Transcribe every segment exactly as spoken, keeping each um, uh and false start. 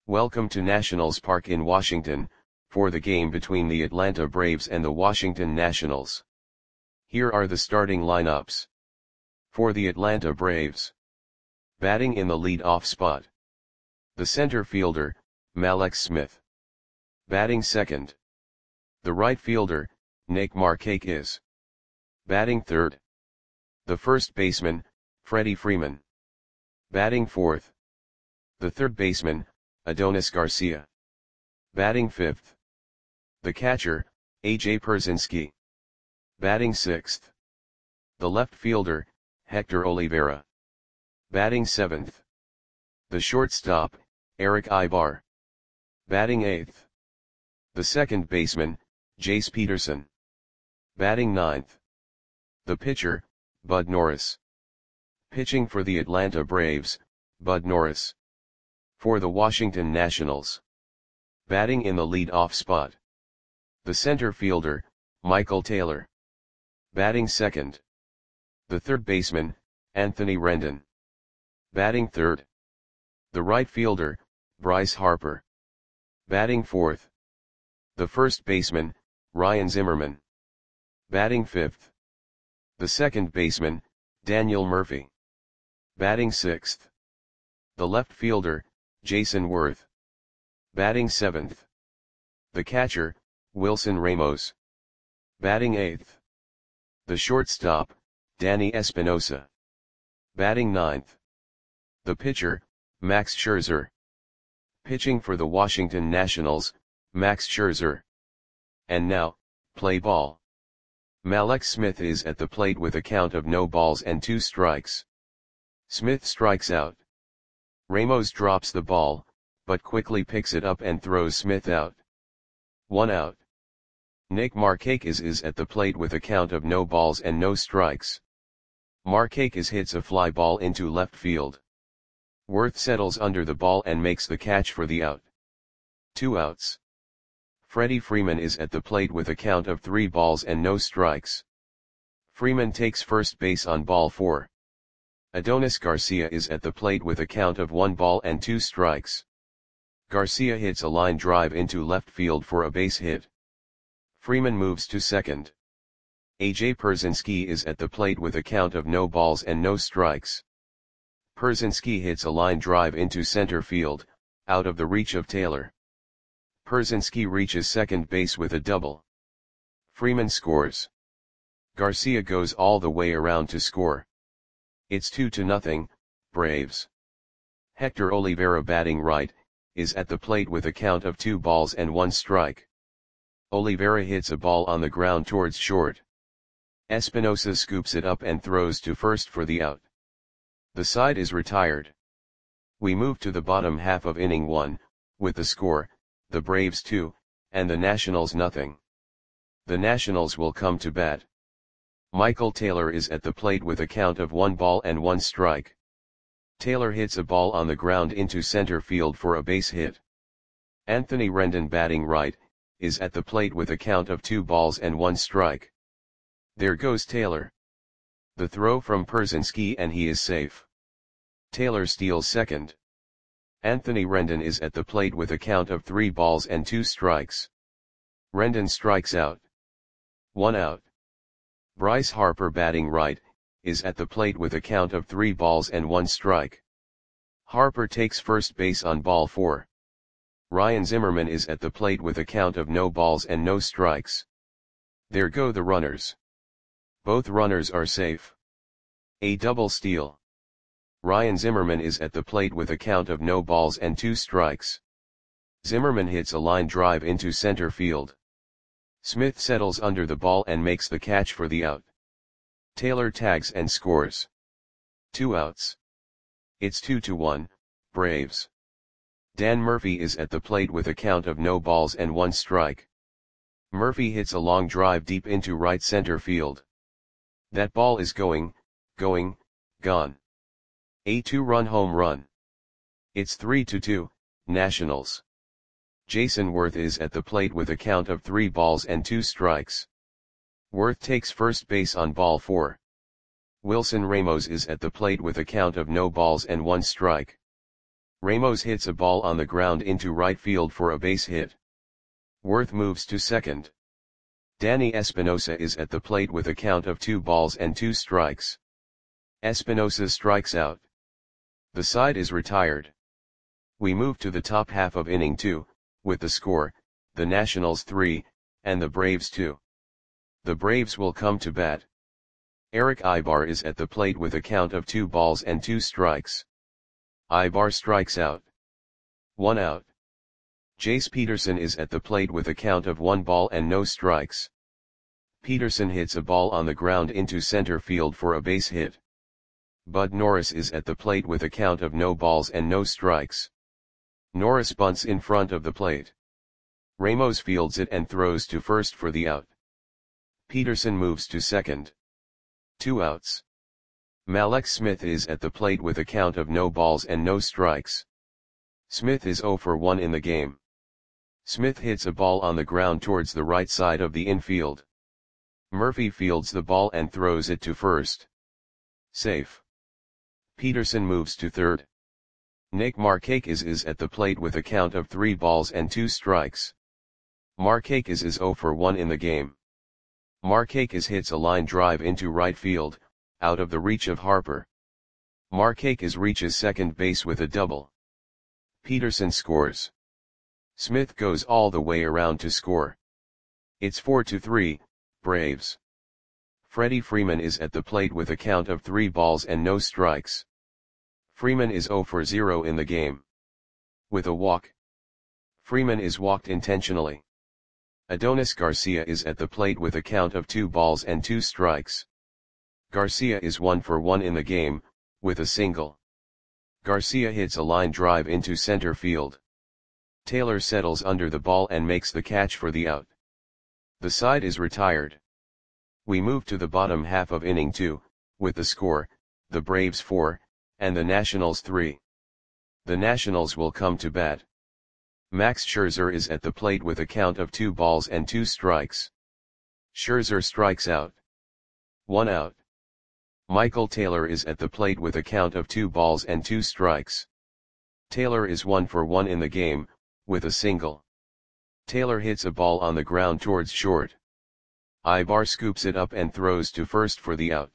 Welcome to Nationals Park in Washington, for the game between the Atlanta Braves and the Washington Nationals. Here are the starting lineups. For the Atlanta Braves. Batting in the lead-off spot. The center fielder, Mallex Smith. Batting second. The right fielder, Nick Markakis. Batting third. The first baseman, Freddie Freeman. Batting fourth. The third baseman, Adonis Garcia. Batting fifth. The catcher, A J Pierzynski. Batting sixth. The left fielder, Hector Olivera. Batting seventh. The shortstop, Eric Aybar. Batting eighth. The second baseman, Jace Peterson. Batting ninth. The pitcher, Bud Norris. Pitching for the Atlanta Braves, Bud Norris. For the Washington Nationals. Batting in the lead-off spot. The center fielder, Michael Taylor. Batting second. The third baseman, Anthony Rendon. Batting third. The right fielder, Bryce Harper. Batting fourth. The first baseman, Ryan Zimmerman. Batting fifth. The second baseman, Daniel Murphy. Batting sixth. The left fielder, Jason Worth. Batting seventh. The catcher, Wilson Ramos. Batting eighth. The shortstop, Danny Espinosa. Batting ninth. The pitcher, Max Scherzer. Pitching for the Washington Nationals, Max Scherzer. And now, play ball. Mallex Smith is at the plate with a count of no balls and two strikes. Smith strikes out. Ramos drops the ball, but quickly picks it up and throws Smith out. One out. Nick Markakis is at the plate with a count of no balls and no strikes. Markakis hits a fly ball into left field. Worth settles under the ball and makes the catch for the out. Two outs. Freddie Freeman is at the plate with a count of three balls and no strikes. Freeman takes first base on ball four. Adonis Garcia is at the plate with a count of one ball and two strikes. Garcia hits a line drive into left field for a base hit. Freeman moves to second. A J Pierzynski is at the plate with a count of no balls and no strikes. Pierzynski hits a line drive into center field, out of the reach of Taylor. Pierzynski reaches second base with a double. Freeman scores. Garcia goes all the way around to score. It's two to nothing, Braves. Hector Olivera, batting right, is at the plate with a count of two balls and one strike. Olivera hits a ball on the ground towards short. Espinosa scoops it up and throws to first for the out. The side is retired. We move to the bottom half of inning one, with the score, the Braves two, and the Nationals nothing. The Nationals will come to bat. Michael Taylor is at the plate with a count of one ball and one strike. Taylor hits a ball on the ground into center field for a base hit. Anthony Rendon, batting right, is at the plate with a count of two balls and one strike. There goes Taylor. The throw from Pierzynski and he is safe. Taylor steals second. Anthony Rendon is at the plate with a count of three balls and two strikes. Rendon strikes out. One out. Bryce Harper, batting right, is at the plate with a count of three balls and one strike. Harper takes first base on ball four. Ryan Zimmerman is at the plate with a count of no balls and no strikes. There go the runners. Both runners are safe. A double steal. Ryan Zimmerman is at the plate with a count of no balls and two strikes. Zimmerman hits a line drive into center field. Smith settles under the ball and makes the catch for the out. Taylor tags and scores. Two outs. It's two to one, Braves. Dan Murphy is at the plate with a count of no balls and one strike. Murphy hits a long drive deep into right center field. That ball is going, going, gone. A two-run home run. It's three to two, Nationals. Jason Worth is at the plate with a count of three balls and two strikes. Worth takes first base on ball four. Wilson Ramos is at the plate with a count of no balls and one strike. Ramos hits a ball on the ground into right field for a base hit. Worth moves to second. Danny Espinosa is at the plate with a count of two balls and two strikes. Espinosa strikes out. The side is retired. We move to the top half of inning two, with the score, the Nationals three, and the Braves two. The Braves will come to bat. Eric Ibar is at the plate with a count of two balls and two strikes. Ibar strikes out. One out. Jace Peterson is at the plate with a count of one ball and no strikes. Peterson hits a ball on the ground into center field for a base hit. Bud Norris is at the plate with a count of no balls and no strikes. Norris bunts in front of the plate. Ramos fields it and throws to first for the out. Peterson moves to second. Two outs. Mallex Smith is at the plate with a count of no balls and no strikes. Smith is zero for one in the game. Smith hits a ball on the ground towards the right side of the infield. Murphy fields the ball and throws it to first. Safe. Peterson moves to third. Nick Markakis is at the plate with a count of three balls and two strikes. Markakis is zero for one in the game. Markakis hits a line drive into right field, out of the reach of Harper. Markakis reaches second base with a double. Peterson scores. Smith goes all the way around to score. It's four to three, Braves. Freddie Freeman is at the plate with a count of three balls and no strikes. Freeman is zero for zero in the game. With a walk. Freeman is walked intentionally. Adonis Garcia is at the plate with a count of two balls and two strikes. Garcia is one for one in the game, with a single. Garcia hits a line drive into center field. Taylor settles under the ball and makes the catch for the out. The side is retired. We move to the bottom half of inning two, with the score, the Braves four, and the Nationals three. The Nationals will come to bat. Max Scherzer is at the plate with a count of two balls and two strikes. Scherzer strikes out. One out. Michael Taylor is at the plate with a count of two balls and two strikes. Taylor is one for one in the game, with a single. Taylor hits a ball on the ground towards short. Ibar scoops it up and throws to first for the out.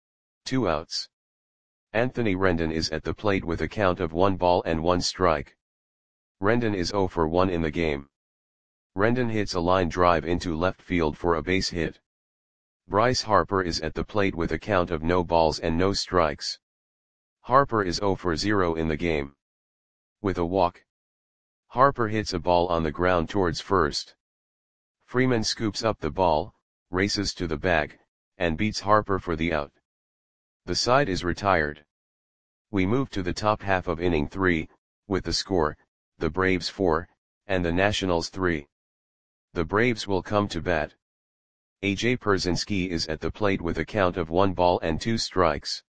Two outs. Anthony Rendon is at the plate with a count of one ball and one strike. Rendon is zero for one in the game. Rendon hits a line drive into left field for a base hit. Bryce Harper is at the plate with a count of no balls and no strikes. Harper is zero for zero in the game. With a walk. Harper hits a ball on the ground towards first. Freeman scoops up the ball, races to the bag, and beats Harper for the out. The side is retired. We move to the top half of inning three, with the score, the Braves four, and the Nationals three. The Braves will come to bat. A J Pierzynski is at the plate with a count of one ball and two strikes.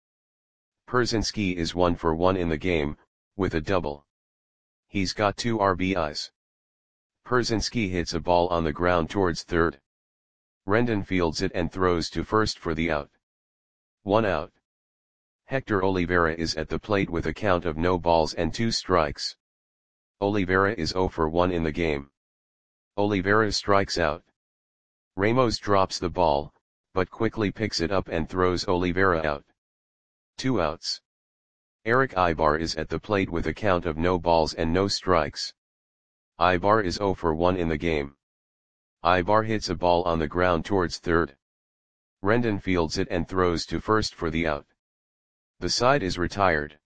Pierzynski is one for one in the game, with a double. He's got two R B Is. Pierzynski hits a ball on the ground towards third. Rendon fields it and throws to first for the out. One out. Hector Oliveira is at the plate with a count of no balls and two strikes. Oliveira is zero for one in the game. Oliveira strikes out. Ramos drops the ball, but quickly picks it up and throws Oliveira out. Two outs. Eric Ibar is at the plate with a count of no balls and no strikes. Ibar is zero for one in the game. Ibar hits a ball on the ground towards third. Rendon fields it and throws to first for the out. The side is retired.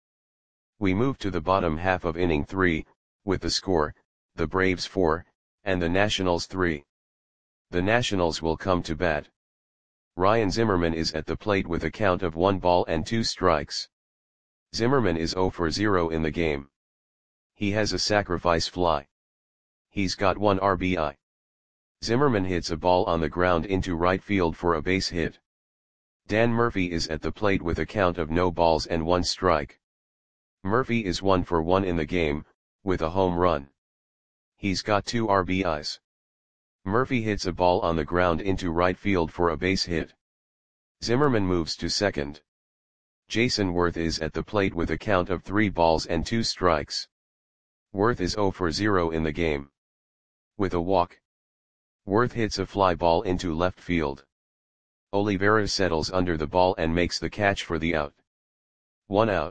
We move to the bottom half of inning three, with the score, the Braves four, and the Nationals three. The Nationals will come to bat. Ryan Zimmerman is at the plate with a count of one ball and two strikes. Zimmerman is zero for zero in the game. He has a sacrifice fly. He's got one R B I. Zimmerman hits a ball on the ground into right field for a base hit. Dan Murphy is at the plate with a count of no balls and one strike. Murphy is one for one in the game, with a home run. He's got two R B Is. Murphy hits a ball on the ground into right field for a base hit. Zimmerman moves to second. Jason Worth is at the plate with a count of three balls and two strikes. Worth is zero for zero in the game. With a walk, Worth hits a fly ball into left field. Oliveira settles under the ball and makes the catch for the out. One out.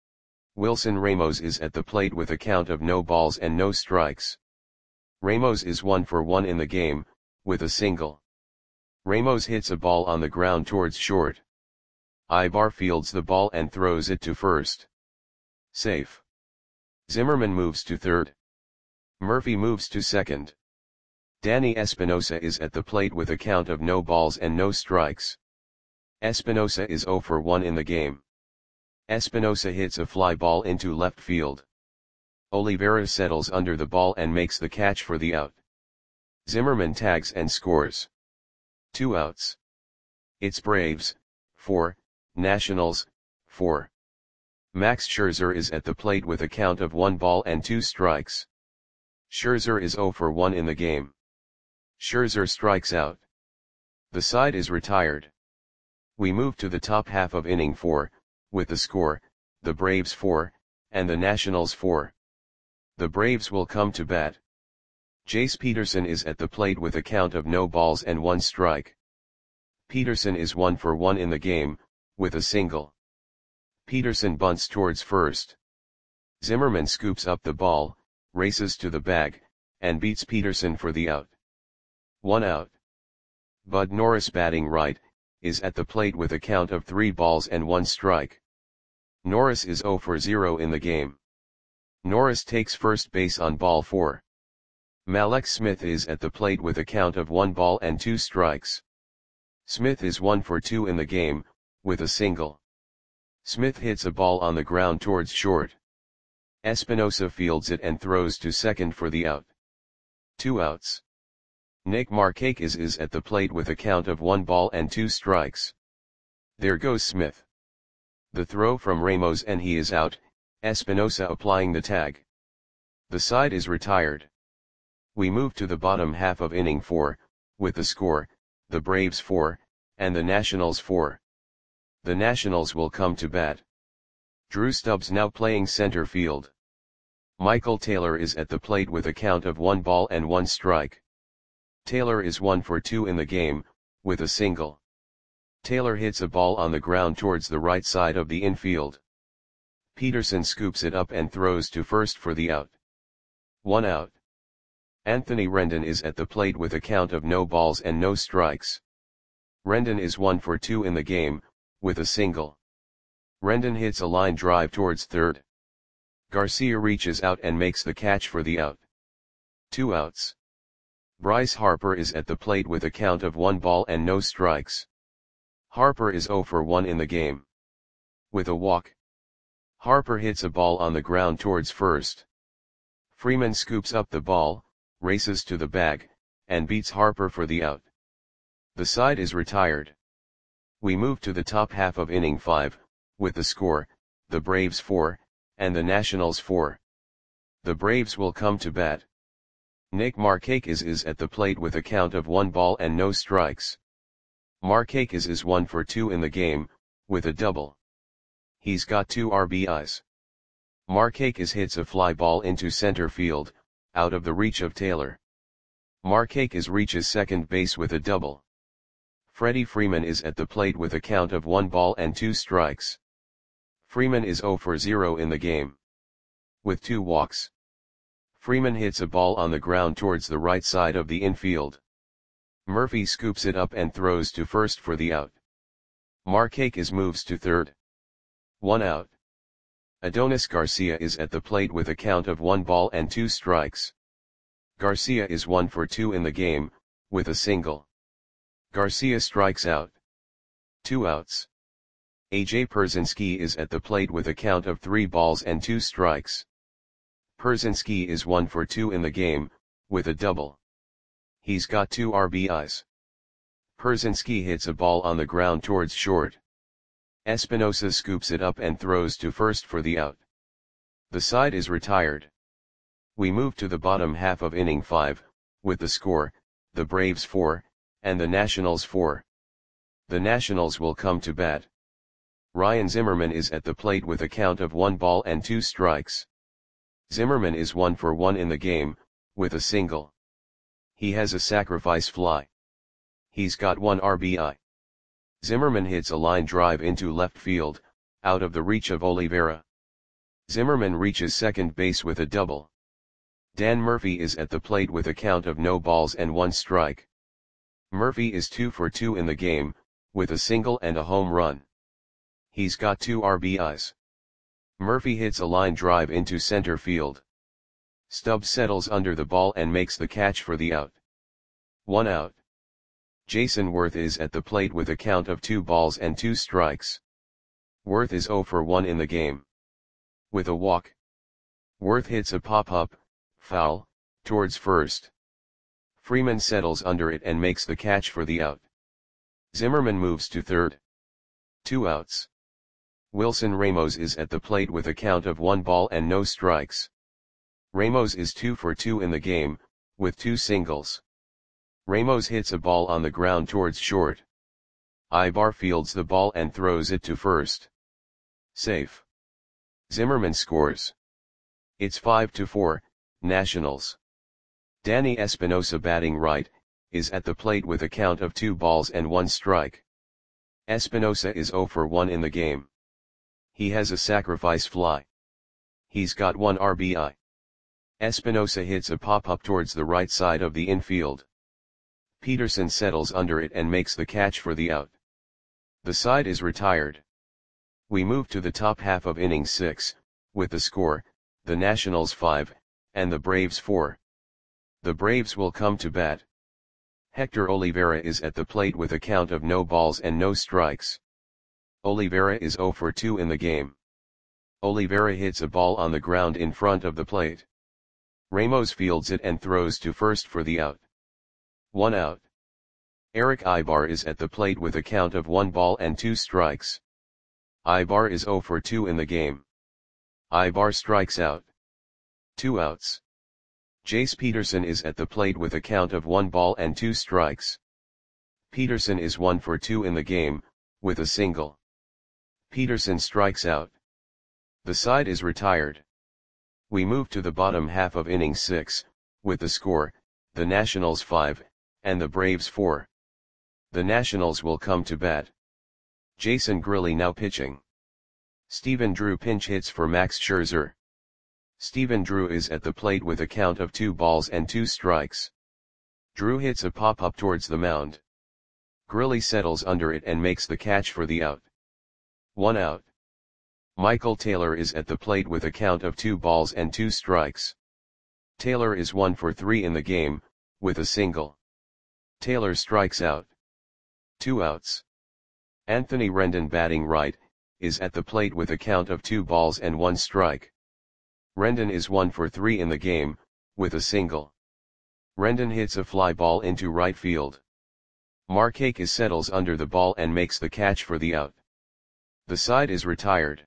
Wilson Ramos is at the plate with a count of no balls and no strikes. Ramos is one for one in the game, with a single. Ramos hits a ball on the ground towards short. Ibar fields the ball and throws it to first. Safe. Zimmerman moves to third. Murphy moves to second. Danny Espinosa is at the plate with a count of no balls and no strikes. Espinosa is zero for one in the game. Espinosa hits a fly ball into left field. Oliveira settles under the ball and makes the catch for the out. Zimmerman tags and scores. Two outs. It's Braves, four, Nationals, four. Max Scherzer is at the plate with a count of one ball and two strikes. Scherzer is zero for one in the game. Scherzer strikes out. The side is retired. We move to the top half of inning four, with the score, the Braves four, and the Nationals four. The Braves will come to bat. Jace Peterson is at the plate with a count of no balls and one strike. Peterson is one for one in the game, with a single. Peterson bunts towards first. Zimmerman scoops up the ball, races to the bag, and beats Peterson for the out. One out. Bud Norris, batting right, is at the plate with a count of three balls and one strike. Norris is zero for zero in the game. Norris takes first base on ball four. Mallex Smith is at the plate with a count of one ball and two strikes. Smith is one for two in the game, with a single. Smith hits a ball on the ground towards short. Espinosa fields it and throws to second for the out. Two outs. Nick Markakis is at the plate with a count of one ball and two strikes. There goes Smith. The throw from Ramos and he is out, Espinosa applying the tag. The side is retired. We move to the bottom half of inning four, with the score, the Braves four, and the Nationals four. The Nationals will come to bat. Drew Stubbs now playing center field. Michael Taylor is at the plate with a count of one ball and one strike. Taylor is one for two in the game, with a single. Taylor hits a ball on the ground towards the right side of the infield. Peterson scoops it up and throws to first for the out. One out. Anthony Rendon is at the plate with a count of no balls and no strikes. Rendon is one for two in the game, with a single. Rendon hits a line drive towards third. Garcia reaches out and makes the catch for the out. Two outs. Bryce Harper is at the plate with a count of one ball and no strikes. Harper is zero for one in the game. With a walk, Harper hits a ball on the ground towards first. Freeman scoops up the ball, races to the bag, and beats Harper for the out. The side is retired. We move to the top half of inning five, with the score, the Braves four, and the Nationals four. The Braves will come to bat. Nick Markakis is at the plate with a count of one ball and no strikes. Markakis is one for two in the game, with a double. He's got two R B Is. Markakis hits a fly ball into center field, out of the reach of Taylor. Markakis reaches second base with a double. Freddie Freeman is at the plate with a count of one ball and two strikes. Freeman is zero for zero in the game. With two walks, Freeman hits a ball on the ground towards the right side of the infield. Murphy scoops it up and throws to first for the out. Markakis moves to third. One out. Adonis Garcia is at the plate with a count of one ball and two strikes. Garcia is one for two in the game, with a single. Garcia strikes out. Two outs. A J Pierzynski is at the plate with a count of three balls and two strikes. Pierzynski is one for two in the game, with a double. He's got two R B Is. Pierzynski hits a ball on the ground towards short. Espinosa scoops it up and throws to first for the out. The side is retired. We move to the bottom half of inning five, with the score, the Braves four, and the Nationals four. The Nationals will come to bat. Ryan Zimmerman is at the plate with a count of one ball and two strikes. Zimmerman is one for one in the game, with a single. He has a sacrifice fly. He's got one R B I. Zimmerman hits a line drive into left field, out of the reach of Oliveira. Zimmerman reaches second base with a double. Dan Murphy is at the plate with a count of no balls and one strike. Murphy is two for two in the game, with a single and a home run. He's got two R B Is. Murphy hits a line drive into center field. Stubbs settles under the ball and makes the catch for the out. One out. Jason Worth is at the plate with a count of two balls and two strikes. Worth is zero for one in the game. With a walk. Worth hits a pop-up, foul, towards first. Freeman settles under it and makes the catch for the out. Zimmerman moves to third. Two outs. Wilson Ramos is at the plate with a count of one ball and no strikes. Ramos is two for two in the game, with two singles. Ramos hits a ball on the ground towards short. Ibar fields the ball and throws it to first. Safe. Zimmerman scores. It's five to four, Nationals. Danny Espinosa, batting right, is at the plate with a count of two balls and one strike. Espinosa is zero for one in the game. He has a sacrifice fly. He's got one R B I. Espinosa hits a pop-up towards the right side of the infield. Peterson settles under it and makes the catch for the out. The side is retired. We move to the top half of inning six, with the score, the Nationals five, and the Braves four. The Braves will come to bat. Hector Oliveira is at the plate with a count of no balls and no strikes. Oliveira is zero for two in the game. Oliveira hits a ball on the ground in front of the plate. Ramos fields it and throws to first for the out. One out. Eric Ibar is at the plate with a count of one ball and two strikes. Ibar is zero for two in the game. Ibar strikes out. Two outs. Jace Peterson is at the plate with a count of one ball and two strikes. Peterson is one for two in the game, with a single. Peterson strikes out. The side is retired. We move to the bottom half of inning six, with the score, the Nationals five, and the Braves four. The Nationals will come to bat. Jason Grilli now pitching. Stephen Drew pinch hits for Max Scherzer. Stephen Drew is at the plate with a count of two balls and two strikes. Drew hits a pop-up towards the mound. Grilli settles under it and makes the catch for the out. One out. Michael Taylor is at the plate with a count of two balls and two strikes. Taylor is one for three in the game, with a single. Taylor strikes out. Two outs. Anthony Rendon, batting right, is at the plate with a count of two balls and one strike. Rendon is one for three in the game, with a single. Rendon hits a fly ball into right field. Markakis settles under the ball and makes the catch for the out. The side is retired.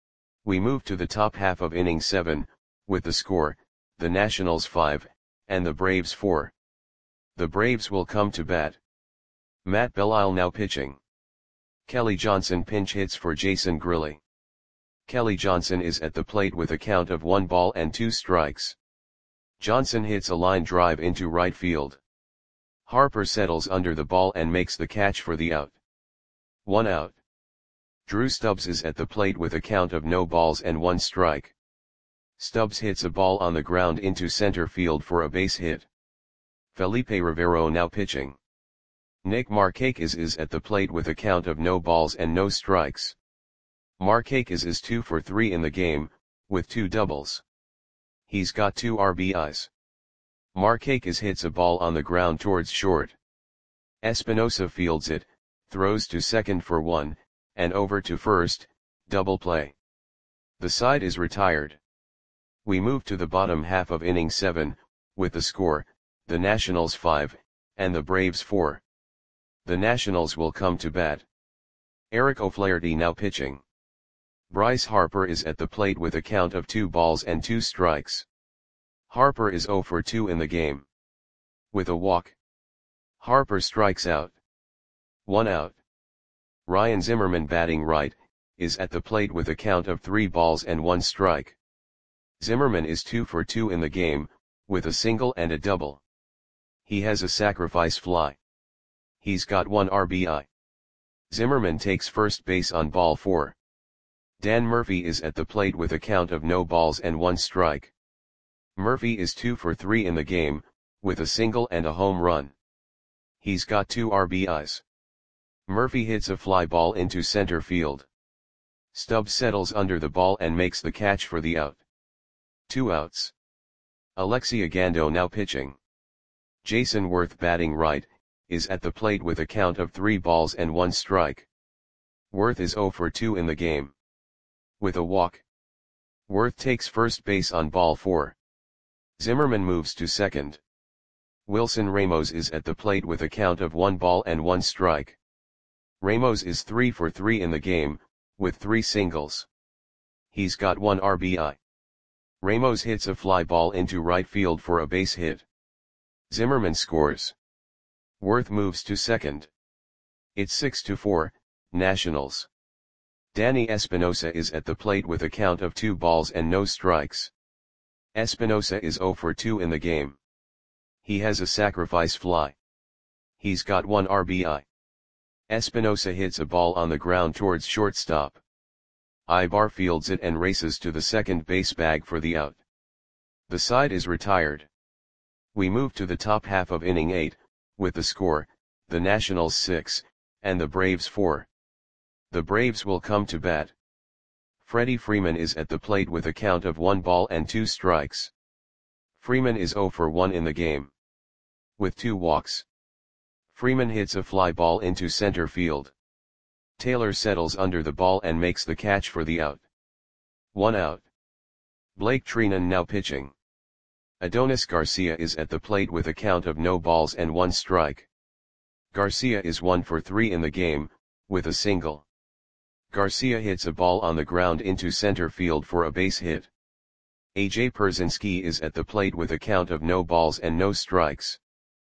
We move to the top half of inning seven, with the score, the Nationals five, and the Braves four. The Braves will come to bat. Matt Belisle now pitching. Kelly Johnson pinch hits for Jason Grilli. Kelly Johnson is at the plate with a count of one ball and two strikes. Johnson hits a line drive into right field. Harper settles under the ball and makes the catch for the out. One out. Drew Stubbs is at the plate with a count of no balls and one strike. Stubbs hits a ball on the ground into center field for a base hit. Felipe Rivero now pitching. Nick Markakis is at the plate with a count of no balls and no strikes. Markakis is two for three in the game, with two doubles. He's got two R B Is. Markakis hits a ball on the ground towards short. Espinosa fields it, throws to second for one, and over to first, double play. The side is retired. We move to the bottom half of inning seven, with the score, the Nationals five, and the Braves four. The Nationals will come to bat. Eric O'Flaherty now pitching. Bryce Harper is at the plate with a count of two balls and two strikes. Harper is zero for two in the game. With a walk. Harper strikes out. One out. Ryan Zimmerman, batting right, is at the plate with a count of three balls and one strike. Zimmerman is two for two in the game, with a single and a double. He has a sacrifice fly. He's got one R B I. Zimmerman takes first base on ball four. Dan Murphy is at the plate with a count of no balls and one strike. Murphy is two for three in the game, with a single and a home run. He's got two R B Is. Murphy hits a fly ball into center field. Stubbs settles under the ball and makes the catch for the out. Two outs. Alexi Ogando now pitching. Jason Worth, batting right, is at the plate with a count of three balls and one strike. Worth is zero for two in the game. With a walk. Worth takes first base on ball four. Zimmerman moves to second. Wilson Ramos is at the plate with a count of one ball and one strike. Ramos is three for three in the game, with three singles. He's got one R B I. Ramos hits a fly ball into right field for a base hit. Zimmerman scores. Worth moves to second. It's six to four, Nationals. Danny Espinosa is at the plate with a count of two balls and no strikes. Espinosa is zero for two in the game. He has a sacrifice fly. He's got one R B I. Espinosa hits a ball on the ground towards shortstop. Ibar fields it and races to the second base bag for the out. The side is retired. We move to the top half of inning eight, with the score, the Nationals six, and the Braves four. The Braves will come to bat. Freddie Freeman is at the plate with a count of one ball and two strikes. Freeman is zero for one in the game. With two walks. Freeman hits a fly ball into center field. Taylor settles under the ball and makes the catch for the out. One out. Blake Treinen now pitching. Adonis Garcia is at the plate with a count of no balls and one strike. Garcia is one for three in the game, with a single. Garcia hits a ball on the ground into center field for a base hit. A J Pierzynski is at the plate with a count of no balls and no strikes.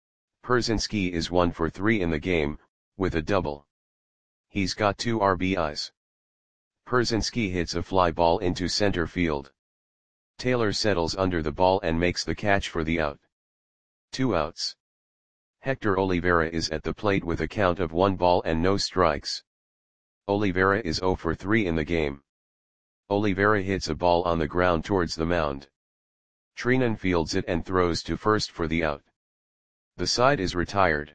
Pierzynski is one for three in the game, with a double. He's got two R B Is. Pierzynski hits a fly ball into center field. Taylor settles under the ball and makes the catch for the out. Two outs. Hector Olivera is at the plate with a count of one ball and no strikes. Olivera is zero for three in the game. Olivera hits a ball on the ground towards the mound. Treinen fields it and throws to first for the out. The side is retired.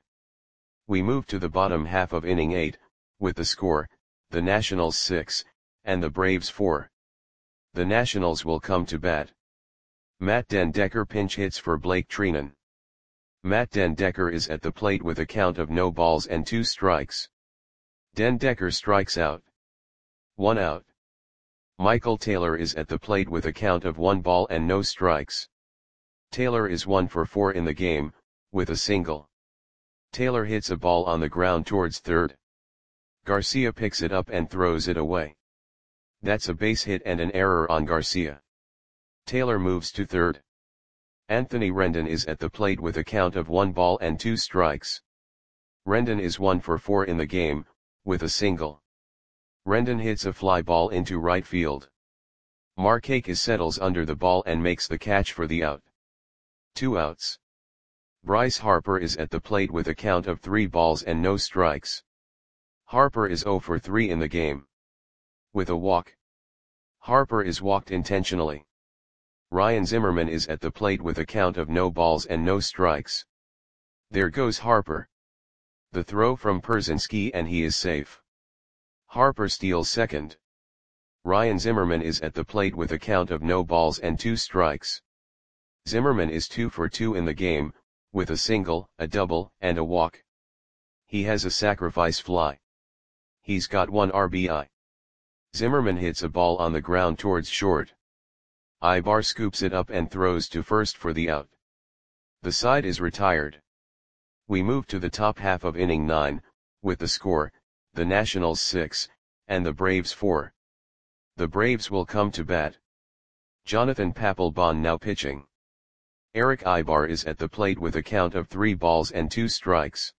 We move to the bottom half of inning eight, with the score, the Nationals six, and the Braves four. The Nationals will come to bat. Matt den Dekker pinch hits for Blake Treinen. Matt den Dekker is at the plate with a count of no balls and two strikes. Den Dekker strikes out. One out. Michael Taylor is at the plate with a count of one ball and no strikes. Taylor is one for four in the game, with a single. Taylor hits a ball on the ground towards third. Garcia picks it up and throws it away. That's a base hit and an error on Garcia. Taylor moves to third. Anthony Rendon is at the plate with a count of one ball and two strikes. Rendon is one for four in the game, with a single. Rendon hits a fly ball into right field. Markakis settles under the ball and makes the catch for the out. Two outs. Bryce Harper is at the plate with a count of three balls and no strikes. Harper is zero for three in the game. With a walk. Harper is walked intentionally. Ryan Zimmerman is at the plate with a count of no balls and no strikes. There goes Harper. The throw from Pierzynski and he is safe. Harper steals second. Ryan Zimmerman is at the plate with a count of no balls and two strikes. Zimmerman is two for two in the game, with a single, a double, and a walk. He has a sacrifice fly. He's got one R B I. Zimmerman hits a ball on the ground towards short. Ibar scoops it up and throws to first for the out. The side is retired. We move to the top half of inning nine, with the score, the Nationals six, and the Braves four. The Braves will come to bat. Jonathan Papelbon now pitching. Eric Ibar is at the plate with a count of three balls and two strikes.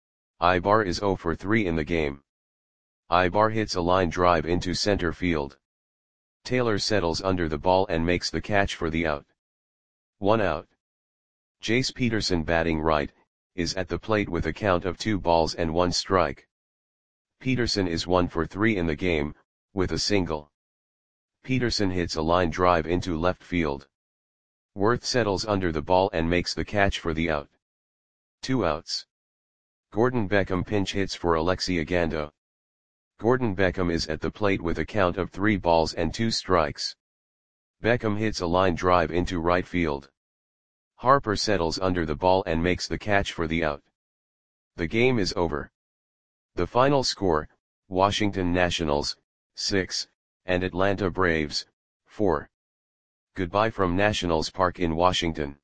Ibar is zero for three in the game. Ibar hits a line drive into center field. Taylor settles under the ball and makes the catch for the out. One out. Jace Peterson, batting right, is at the plate with a count of two balls and one strike. Peterson is one for three in the game, with a single. Peterson hits a line drive into left field. Worth settles under the ball and makes the catch for the out. Two outs. Gordon Beckham pinch hits for Alexi Ogando. Gordon Beckham is at the plate with a count of three balls and two strikes. Beckham hits a line drive into right field. Harper settles under the ball and makes the catch for the out. The game is over. The final score, Washington Nationals, six, and Atlanta Braves, four. Goodbye from Nationals Park in Washington.